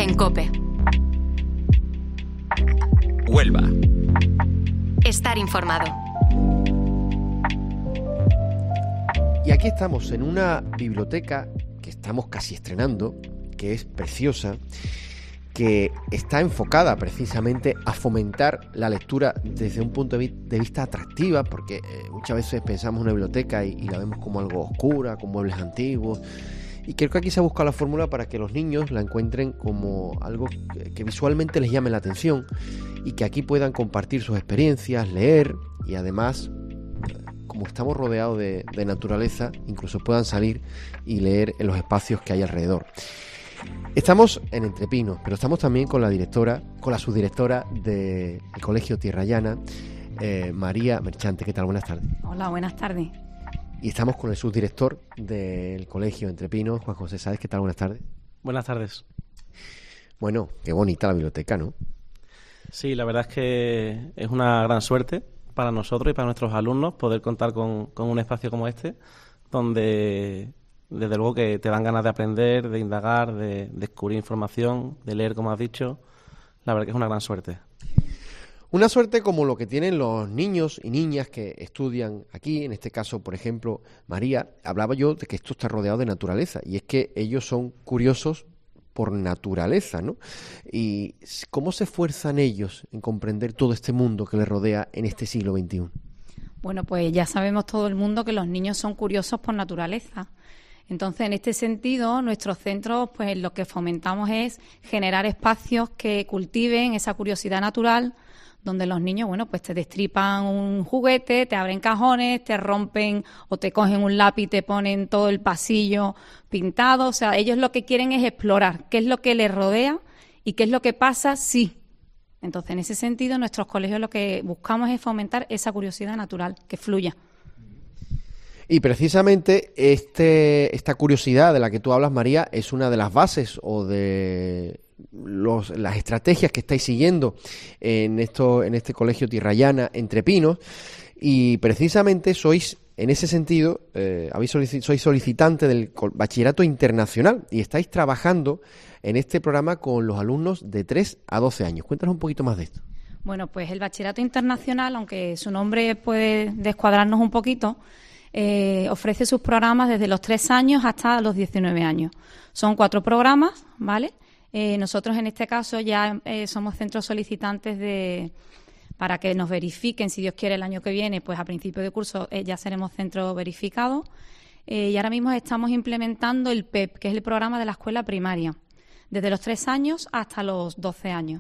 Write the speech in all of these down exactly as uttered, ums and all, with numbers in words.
en COPE. Huelva. Estar informado. Y aquí estamos en una biblioteca que estamos casi estrenando, que es preciosa, que está enfocada precisamente a fomentar la lectura desde un punto de vista atractiva, porque eh, muchas veces pensamos en una biblioteca y, y la vemos como algo oscura, con muebles antiguos, y creo que aquí se ha buscado la fórmula para que los niños la encuentren como algo que, que visualmente les llame la atención y que aquí puedan compartir sus experiencias, leer y además, como estamos rodeados de, de naturaleza, incluso puedan salir y leer en los espacios que hay alrededor. Estamos en Entrepinos, pero estamos también con la directora, con la subdirectora del Colegio Tierra Llana, eh, María Merchante. ¿Qué tal? Buenas tardes. Hola, buenas tardes. Y estamos con el subdirector del Colegio Entrepinos, Juan José Sáez. ¿Qué tal? Buenas tardes. Buenas tardes. Bueno, qué bonita la biblioteca, ¿no? Sí, la verdad es que es una gran suerte para nosotros y para nuestros alumnos poder contar con, con un espacio como este, donde desde luego que te dan ganas de aprender, de indagar, de, de descubrir información, de leer, como has dicho. La verdad que es una gran suerte. Una suerte como lo que tienen los niños y niñas que estudian aquí, en este caso, por ejemplo, María. Hablaba yo de que esto está rodeado de naturaleza, y es que ellos son curiosos por naturaleza, ¿no? ¿Y cómo se esfuerzan ellos en comprender todo este mundo que les rodea en este siglo veintiuno? Bueno, pues ya sabemos todo el mundo que los niños son curiosos por naturaleza. Entonces, en este sentido, nuestros centros, pues lo que fomentamos es generar espacios que cultiven esa curiosidad natural, donde los niños, bueno, pues te destripan un juguete, te abren cajones, te rompen o te cogen un lápiz y te ponen todo el pasillo pintado. O sea, ellos lo que quieren es explorar qué es lo que les rodea y qué es lo que pasa si. Entonces, en ese sentido, nuestros colegios lo que buscamos es fomentar esa curiosidad natural, que fluya. Y precisamente este, esta curiosidad de la que tú hablas, María, es una de las bases o de los, las estrategias que estáis siguiendo en, esto, en este Colegio Tierra Llana, Entrepinos, y precisamente sois, en ese sentido, eh, habéis solic- sois solicitante del Bachillerato Internacional y estáis trabajando en este programa con los alumnos de tres a doce años. Cuéntanos un poquito más de esto. Bueno, pues el Bachillerato Internacional, aunque su nombre puede descuadrarnos un poquito, Eh, ofrece sus programas desde los tres años hasta los diecinueve años. Son cuatro programas, ¿vale? Eh, nosotros en este caso ya eh, somos centros solicitantes de para que nos verifiquen, si Dios quiere, el año que viene, pues a principio de curso eh, ya seremos centro verificado. Eh, y ahora mismo estamos implementando el P E P, que es el programa de la escuela primaria, desde los tres años hasta los doce años.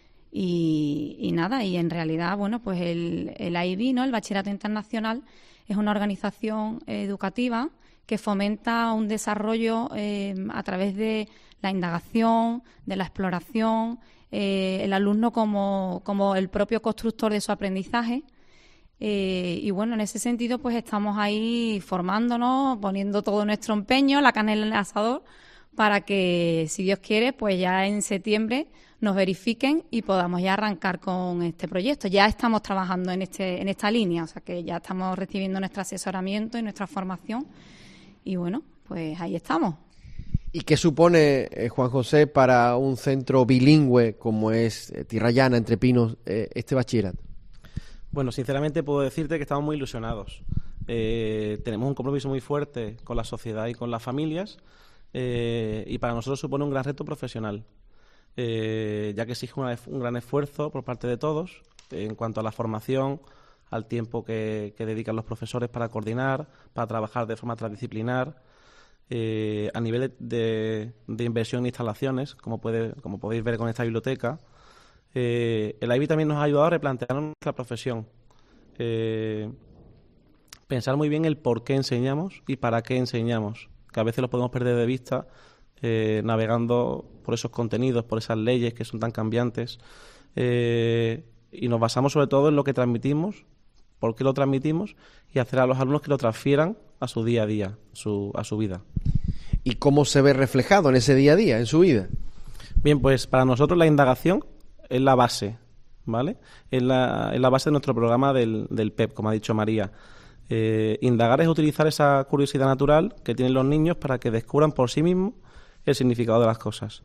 Y, y nada, y en realidad, bueno, pues el, el I B, ¿no?, el Bachillerato Internacional, es una organización eh, educativa que fomenta un desarrollo eh, a través de la indagación, de la exploración, eh, el alumno como, como el propio constructor de su aprendizaje. Eh, y bueno, en ese sentido, pues estamos ahí formándonos, poniendo todo nuestro empeño, la carne en el asador, para que, si Dios quiere, pues ya en septiembre nos verifiquen y podamos ya arrancar con este proyecto. Ya estamos trabajando en este en esta línea, o sea que ya estamos recibiendo nuestro asesoramiento y nuestra formación y bueno, pues ahí estamos. ¿Y qué supone, eh, Juan José, para un centro bilingüe como es eh, Tierra Llana, Entrepinos, eh, este bachillerato? Bueno, sinceramente puedo decirte que estamos muy ilusionados. Eh, tenemos un compromiso muy fuerte con la sociedad y con las familias eh, y para nosotros supone un gran reto profesional. Eh, ya que exige una, un gran esfuerzo por parte de todos eh, en cuanto a la formación, al tiempo que, que dedican los profesores para coordinar, para trabajar de forma transdisciplinar, eh, a nivel de, de, de inversión en instalaciones, como, puede, como podéis ver con esta biblioteca. Eh, el I B también nos ha ayudado a replantear nuestra profesión, eh, pensar muy bien el por qué enseñamos y para qué enseñamos, que a veces lo podemos perder de vista Eh, navegando por esos contenidos, por esas leyes que son tan cambiantes eh, y nos basamos sobre todo en lo que transmitimos, por qué lo transmitimos y hacer a los alumnos que lo transfieran a su día a día, su, a su vida. ¿Y cómo se ve reflejado en ese día a día, en su vida? Bien, pues para nosotros la indagación es la base, ¿vale? Es la, es la base de nuestro programa del, del P E P, como ha dicho María. Eh, indagar es utilizar esa curiosidad natural que tienen los niños para que descubran por sí mismos el significado de las cosas.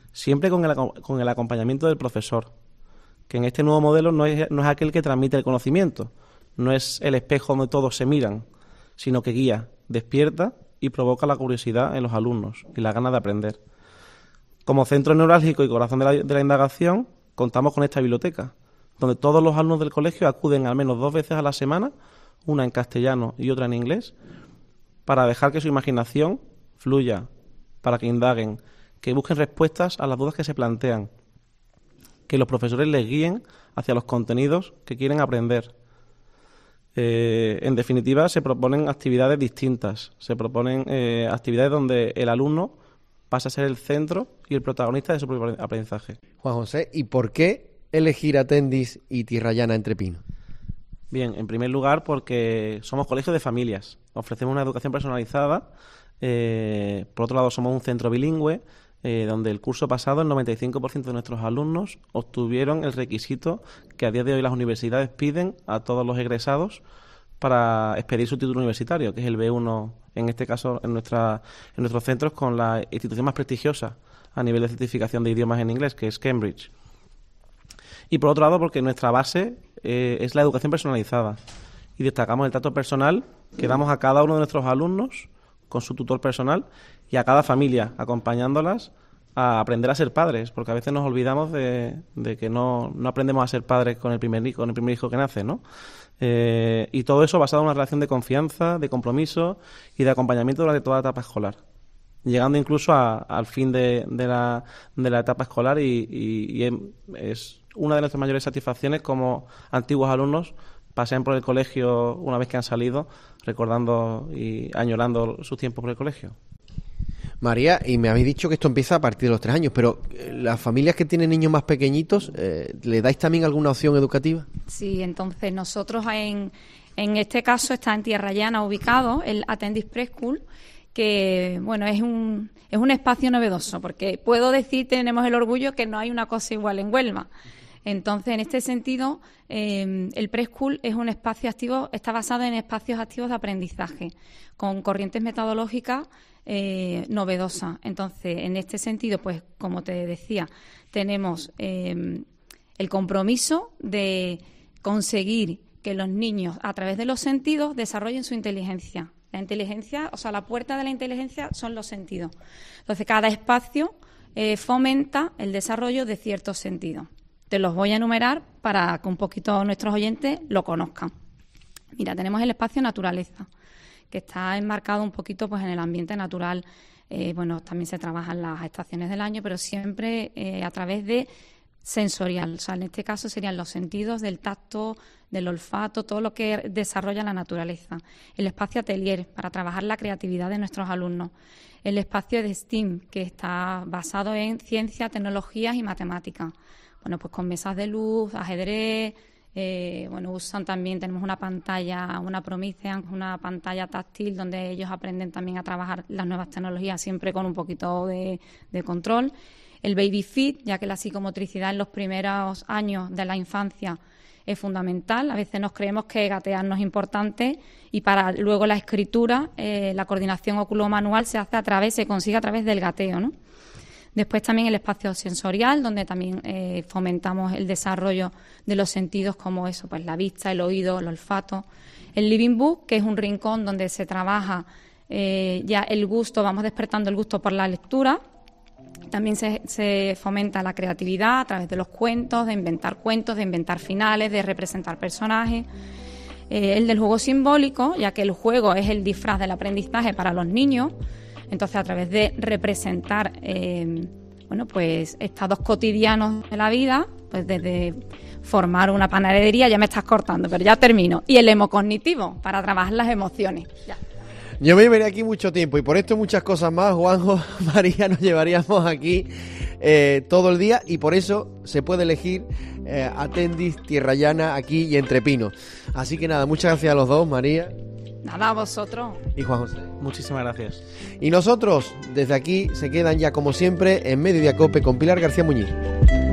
siempre con el, con el acompañamiento del profesor, que en este nuevo modelo no es, no es aquel que transmite el conocimiento, no es el espejo donde todos se miran, sino que guía, despierta y provoca la curiosidad en los alumnos y la ganas de aprender. Como centro neurálgico y corazón de la, de la indagación, contamos con esta biblioteca, donde todos los alumnos del colegio acuden al menos dos veces a la semana, una en castellano y otra en inglés, para dejar que su imaginación fluya, para que indaguen, que busquen respuestas a las dudas que se plantean, que los profesores les guíen hacia los contenidos que quieren aprender. Eh, en definitiva, se proponen actividades distintas, se proponen eh, actividades donde el alumno pasa a ser el centro y el protagonista de su propio aprendizaje. Juan José, ¿y por qué elegir Atendis y Tierra Llana Entre Pinos? Bien, en primer lugar porque somos colegios de familias, ofrecemos una educación personalizada, eh, por otro lado somos un centro bilingüe, eh, donde el curso pasado el noventa y cinco por ciento de nuestros alumnos obtuvieron el requisito que a día de hoy las universidades piden a todos los egresados para expedir su título universitario, que es el B uno, en este caso en, nuestra, en nuestros centros con la institución más prestigiosa a nivel de certificación de idiomas en inglés, que es Cambridge. Y por otro lado, porque nuestra base eh, es la educación personalizada y destacamos el trato personal que damos a cada uno de nuestros alumnos con su tutor personal y a cada familia, acompañándolas a aprender a ser padres, porque a veces nos olvidamos de, de que no, no aprendemos a ser padres con el primer, con el primer hijo que nace, ¿no? Eh, y todo eso basado en una relación de confianza, de compromiso y de acompañamiento durante toda la etapa escolar, llegando incluso a, al fin de, de, la, de la etapa escolar y, y, y es una de nuestras mayores satisfacciones como antiguos alumnos pasean por el colegio una vez que han salido, recordando y añorando sus tiempos por el colegio. María, y me habéis dicho que esto empieza a partir de los tres años, pero las familias que tienen niños más pequeñitos, eh, ¿le dais también alguna opción educativa? Sí, entonces nosotros en, en este caso está en Tierra Llana ubicado el Atendis Preschool, que bueno es un es un espacio novedoso, porque puedo decir, tenemos el orgullo que no hay una cosa igual en Huelva. Entonces, en este sentido, eh, el preschool es un espacio activo, está basado en espacios activos de aprendizaje, con corrientes metodológicas eh, novedosas. Entonces, en este sentido, pues, como te decía, tenemos eh, el compromiso de conseguir que los niños, a través de los sentidos, desarrollen su inteligencia. La inteligencia, o sea, la puerta de la inteligencia son los sentidos. Entonces, cada espacio eh, fomenta el desarrollo de ciertos sentidos. Te los voy a enumerar para que un poquito nuestros oyentes lo conozcan. Mira, tenemos el espacio naturaleza, que está enmarcado un poquito pues en el ambiente natural. Eh, bueno, también se trabajan las estaciones del año, pero siempre eh, a través de sensorial. O sea, en este caso serían los sentidos del tacto, del olfato, todo lo que desarrolla la naturaleza. El espacio atelier, para trabajar la creatividad de nuestros alumnos. El espacio de STEAM, que está basado en ciencia, tecnologías y matemáticas. Bueno, pues con mesas de luz, ajedrez, eh, bueno, usan también, tenemos una pantalla, una Promethean, una pantalla táctil donde ellos aprenden también a trabajar las nuevas tecnologías, siempre con un poquito de, de control. El Baby Fit, ya que la psicomotricidad en los primeros años de la infancia es fundamental. A veces nos creemos que gatear no es importante y para luego la escritura, eh, la coordinación oculomanual se hace a través, se consigue a través del gateo, ¿no? Después también el espacio sensorial, donde también eh, fomentamos el desarrollo de los sentidos como eso, pues la vista, el oído, el olfato. El Living Book, que es un rincón donde se trabaja eh, ya el gusto, vamos despertando el gusto por la lectura. También se, se fomenta la creatividad a través de los cuentos, de inventar cuentos, de inventar finales, de representar personajes. Eh, el del juego simbólico, ya que el juego es el disfraz del aprendizaje para los niños. Entonces, a través de representar eh, bueno, pues estados cotidianos de la vida, pues desde formar una panadería, ya me estás cortando, pero ya termino. Y el hemocognitivo, para trabajar las emociones. Ya. Yo me llevaré aquí mucho tiempo y por esto muchas cosas más, Juanjo, María, nos llevaríamos aquí eh, todo el día y por eso se puede elegir eh, Atendis, Tierra Llana, aquí y Entre Pinos. Así que nada, muchas gracias a los dos, María. Nada, a vosotros. Y Juan José. Muchísimas gracias. Y nosotros, desde aquí, se quedan ya como siempre en Mediodía Cope con Pilar García Muñiz.